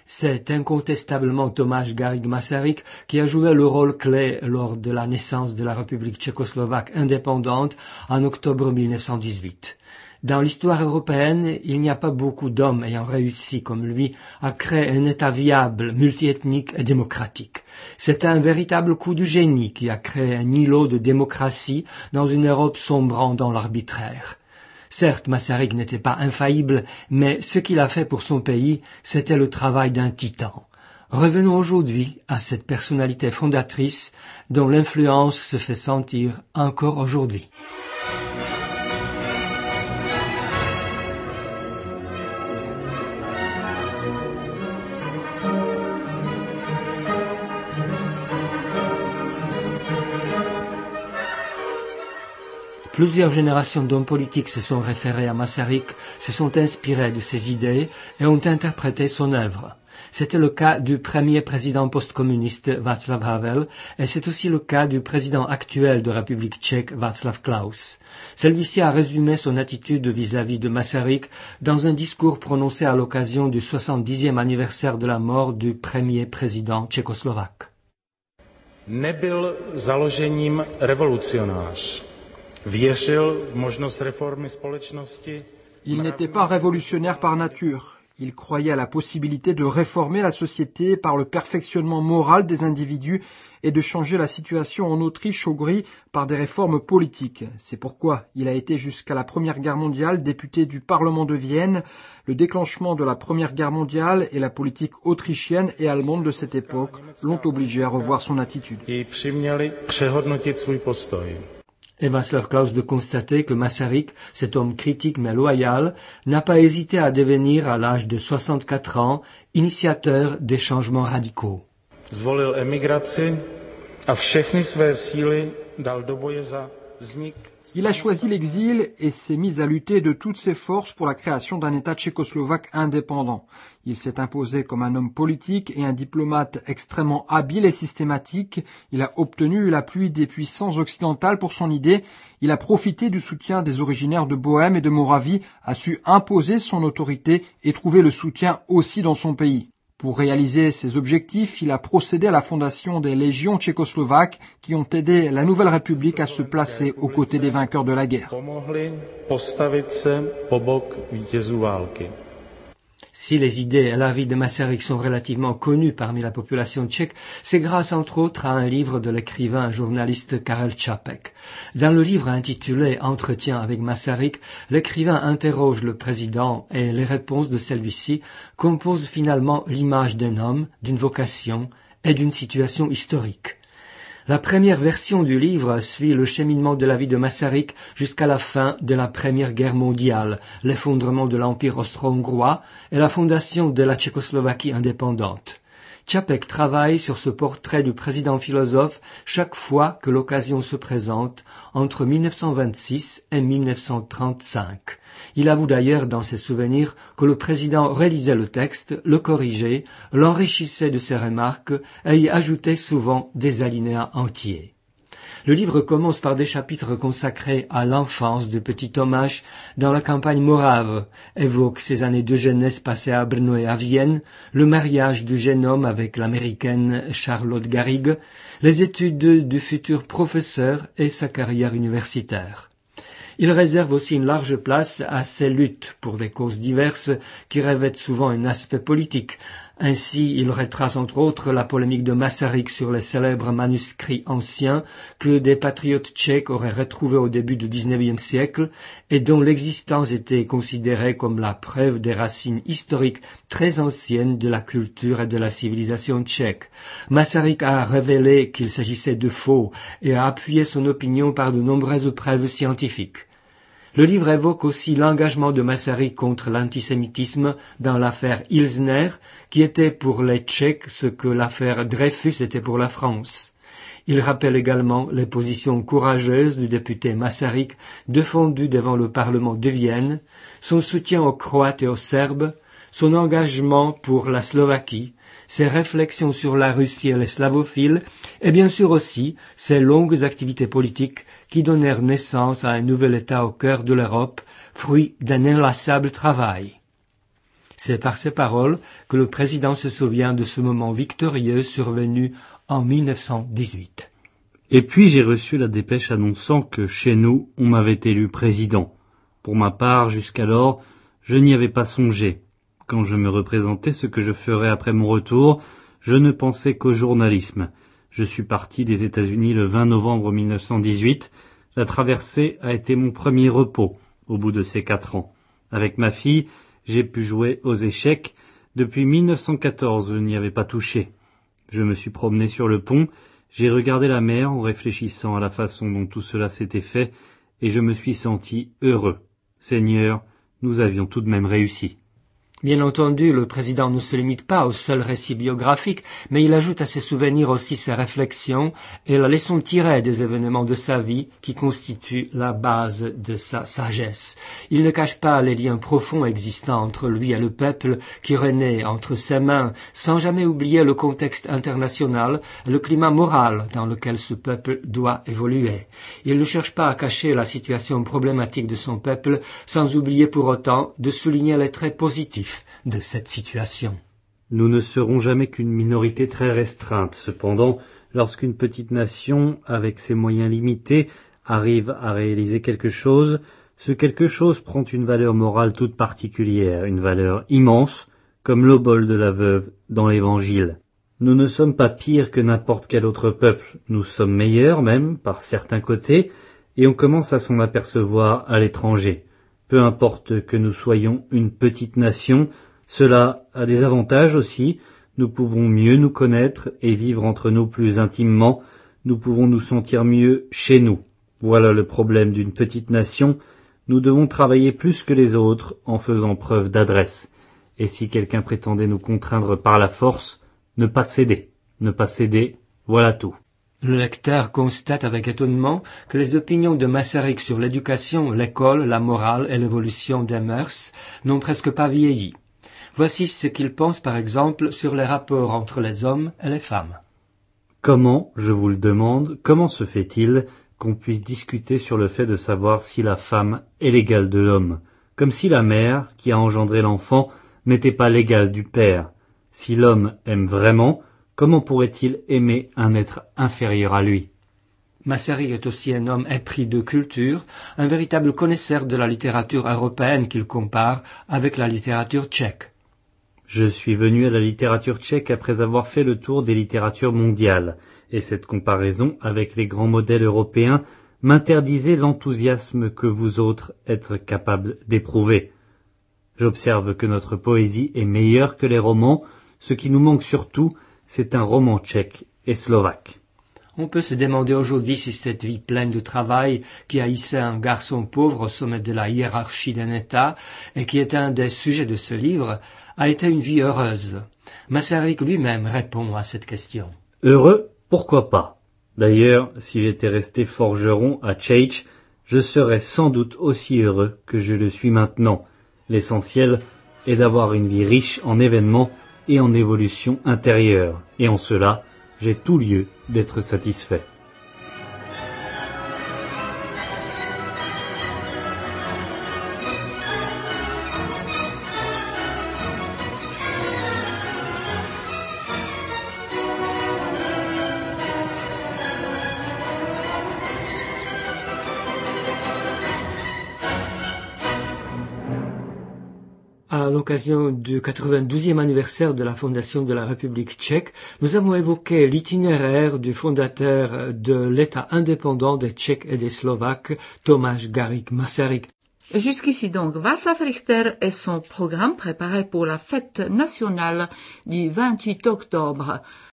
C'est incontestablement Tomáš Garrigue Masaryk qui a joué le rôle clé lors de la naissance de la République tchécoslovaque indépendante en octobre 1918. Dans l'histoire européenne, il n'y a pas beaucoup d'hommes ayant réussi comme lui à créer un État viable, multiethnique et démocratique. C'est un véritable coup de génie qui a créé un îlot de démocratie dans une Europe sombrant dans l'arbitraire. Certes, Masaryk n'était pas infaillible, mais ce qu'il a fait pour son pays, c'était le travail d'un titan. Revenons aujourd'hui à cette personnalité fondatrice dont l'influence se fait sentir encore aujourd'hui. Plusieurs générations d'hommes politiques se sont référés à Masaryk, se sont inspirés de ses idées et ont interprété son œuvre. C'était le cas du premier président post-communiste Václav Havel et c'est aussi le cas du président actuel de République tchèque Václav Klaus. Celui-ci a résumé son attitude vis-à-vis de Masaryk dans un discours prononcé à l'occasion du 70e anniversaire de la mort du premier président tchécoslovaque. Nebyl založením revolucionář. Il n'était pas révolutionnaire par nature. Il croyait à la possibilité de réformer la société par le perfectionnement moral des individus et de changer la situation en Autriche-Hongrie par des réformes politiques. C'est pourquoi il a été jusqu'à la Première Guerre mondiale député du Parlement de Vienne. Le déclenchement de la Première Guerre mondiale et la politique autrichienne et allemande de cette époque l'ont obligé à revoir son attitude. Et Václav Klaus de constater que Masaryk, cet homme critique mais loyal, n'a pas hésité à devenir, à l'âge de 64 ans, initiateur des changements radicaux. Zvolil emigraci a všechny své síly dal do boje za vznik. Il a choisi l'exil et s'est mis à lutter de toutes ses forces pour la création d'un État tchécoslovaque indépendant. Il s'est imposé comme un homme politique et un diplomate extrêmement habile et systématique. Il a obtenu l'appui des puissances occidentales pour son idée. Il a profité du soutien des originaires de Bohême et de Moravie, a su imposer son autorité et trouver le soutien aussi dans son pays. Pour réaliser ses objectifs, il a procédé à la fondation des légions tchécoslovaques qui ont aidé la nouvelle République à se placer aux côtés des vainqueurs de la guerre. Si les idées et la vie de Masaryk sont relativement connues parmi la population tchèque, c'est grâce entre autres à un livre de l'écrivain journaliste Karel Čapek. Dans le livre intitulé Entretien avec Masaryk, l'écrivain interroge le président et les réponses de celui-ci composent finalement l'image d'un homme, d'une vocation et d'une situation historique. La première version du livre suit le cheminement de la vie de Masaryk jusqu'à la fin de la Première Guerre mondiale, l'effondrement de l'Empire austro-hongrois et la fondation de la Tchécoslovaquie indépendante. Čapek travaille sur ce portrait du président philosophe chaque fois que l'occasion se présente entre 1926 et 1935. Il avoue d'ailleurs dans ses souvenirs que le président relisait le texte, le corrigeait, l'enrichissait de ses remarques et y ajoutait souvent des alinéas entiers. Le livre commence par des chapitres consacrés à l'enfance du petit Tomáš dans la campagne morave, évoque ses années de jeunesse passées à Brno et à Vienne, le mariage du jeune homme avec l'américaine Charlotte Garrigue, les études du futur professeur et sa carrière universitaire. Il réserve aussi une large place à ses luttes pour des causes diverses qui revêtent souvent un aspect politique. Ainsi, il retrace entre autres la polémique de Masaryk sur les célèbres manuscrits anciens que des patriotes tchèques auraient retrouvés au début du XIXe siècle et dont l'existence était considérée comme la preuve des racines historiques très anciennes de la culture et de la civilisation tchèque. Masaryk a révélé qu'il s'agissait de faux et a appuyé son opinion par de nombreuses preuves scientifiques. Le livre évoque aussi l'engagement de Masaryk contre l'antisémitisme dans l'affaire Ilzner, qui était pour les Tchèques ce que l'affaire Dreyfus était pour la France. Il rappelle également les positions courageuses du député Masaryk défendues devant le Parlement de Vienne, son soutien aux Croates et aux Serbes, son engagement pour la Slovaquie, ses réflexions sur la Russie et les slavophiles, et bien sûr aussi ses longues activités politiques qui donnèrent naissance à un nouvel État au cœur de l'Europe, fruit d'un inlassable travail. C'est par ces paroles que le président se souvient de ce moment victorieux survenu en 1918. Et puis j'ai reçu la dépêche annonçant que chez nous, on m'avait élu président. Pour ma part, jusqu'alors, je n'y avais pas songé. Quand je me représentais ce que je ferais après mon retour, je ne pensais qu'au journalisme. Je suis parti des États-Unis le 20 novembre 1918. La traversée a été mon premier repos au bout de ces 4 ans. Avec ma fille, j'ai pu jouer aux échecs. Depuis 1914, je n'y avais pas touché. Je me suis promené sur le pont, j'ai regardé la mer en réfléchissant à la façon dont tout cela s'était fait, et je me suis senti heureux. Seigneur, nous avions tout de même réussi. Bien entendu, le président ne se limite pas au seul récit biographique, mais il ajoute à ses souvenirs aussi ses réflexions et la leçon tirée des événements de sa vie qui constituent la base de sa sagesse. Il ne cache pas les liens profonds existants entre lui et le peuple qui renaît entre ses mains, sans jamais oublier le contexte international et le climat moral dans lequel ce peuple doit évoluer. Il ne cherche pas à cacher la situation problématique de son peuple, sans oublier pour autant de souligner les traits positifs de cette situation. Nous ne serons jamais qu'une minorité très restreinte. Cependant, lorsqu'une petite nation, avec ses moyens limités, arrive à réaliser quelque chose, ce quelque chose prend une valeur morale toute particulière, une valeur immense, comme l'obole de la veuve dans l'Évangile. Nous ne sommes pas pires que n'importe quel autre peuple, nous sommes meilleurs même, par certains côtés, et on commence à s'en apercevoir à l'étranger. Peu importe que nous soyons une petite nation, cela a des avantages aussi, nous pouvons mieux nous connaître et vivre entre nous plus intimement, nous pouvons nous sentir mieux chez nous. Voilà le problème d'une petite nation, nous devons travailler plus que les autres en faisant preuve d'adresse. Et si quelqu'un prétendait nous contraindre par la force, ne pas céder, voilà tout. Le lecteur constate avec étonnement que les opinions de Masaryk sur l'éducation, l'école, la morale et l'évolution des mœurs n'ont presque pas vieilli. Voici ce qu'il pense par exemple sur les rapports entre les hommes et les femmes. Comment, je vous le demande, comment se fait-il qu'on puisse discuter sur le fait de savoir si la femme est l'égale de l'homme, comme si la mère, qui a engendré l'enfant, n'était pas l'égale du père? Si l'homme aime vraiment, comment pourrait-il aimer un être inférieur à lui? Masaryk est aussi un homme épris de culture, un véritable connaisseur de la littérature européenne qu'il compare avec la littérature tchèque. Je suis venu à la littérature tchèque après avoir fait le tour des littératures mondiales, et cette comparaison avec les grands modèles européens m'interdisait l'enthousiasme que vous autres êtes capables d'éprouver. J'observe que notre poésie est meilleure que les romans, ce qui nous manque surtout, c'est un roman tchèque et slovaque. On peut se demander aujourd'hui si cette vie pleine de travail qui a hissé un garçon pauvre au sommet de la hiérarchie d'un État et qui est un des sujets de ce livre a été une vie heureuse. Masaryk lui-même répond à cette question. Heureux, pourquoi pas? D'ailleurs, si j'étais resté forgeron à Tchétch, je serais sans doute aussi heureux que je le suis maintenant. L'essentiel est d'avoir une vie riche en événements et en évolution intérieure, et en cela, j'ai tout lieu d'être satisfait. À l'occasion du 92e anniversaire de la fondation de la République tchèque, nous avons évoqué l'itinéraire du fondateur de l'État indépendant des Tchèques et des Slovaques, Tomáš Garrigue Masaryk. Jusqu'ici donc Václav Richter et son programme préparé pour la fête nationale du 28 octobre.